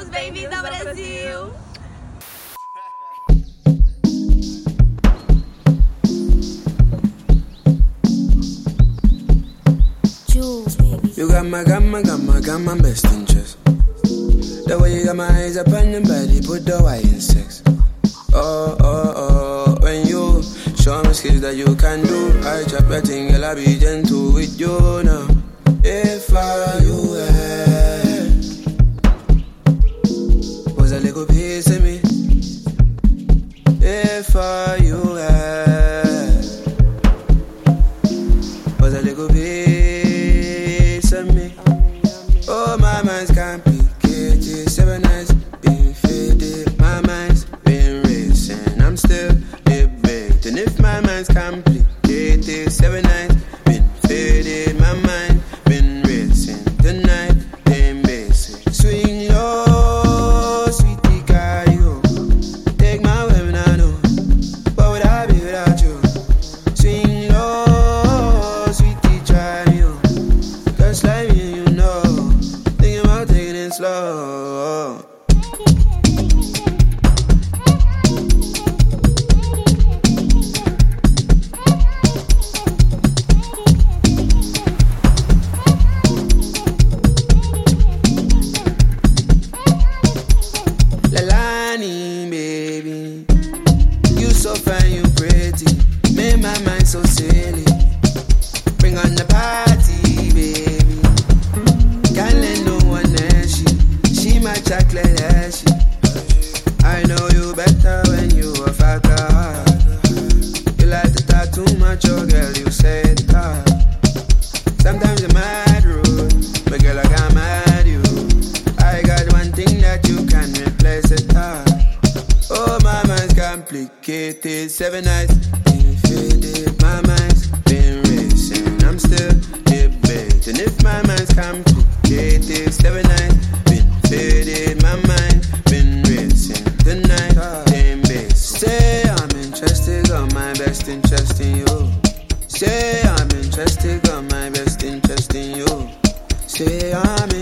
bem-vindos ao Brasil! You got my best interest. The way you got my eyes up on your body, put the white in sex. Oh, when you show me skills that you can do, I chop your thing, girl, I be gentle with you now. If I you was a little piece of me. If I you was a little piece of me. Oh, my mind's complicated. 7 nights been faded. My mind's been racing. I'm still debating if my mind's complicated. 7 nights been faded. My mind been racing. Tonight been basic. Swing low, sweetie cardio. Take my women, I know. What would I be without you? Swing low, sweetie, try me. Just like me, you know. Thinking about taking it slow. Lalani, baby, you so fine, you pretty, make my mind so silly. Bring on the party, baby. Can't let no one else she my chocolate as she. I know you better when you a fucker. You like to talk too much, oh girl, you say it hard. Sometimes you're mad rude, but girl, I got mad you. I got one thing that you can replace it hard. Oh, my mind's complicated. 7 nights been faded. My mind's been racing. I'm still debating if my mind's complicated. 7 nights been faded. My mind been racing. Tonight, damn base. Say I'm interested, got my best interest in you. Say I'm interested, got my best interest in you. Say I'm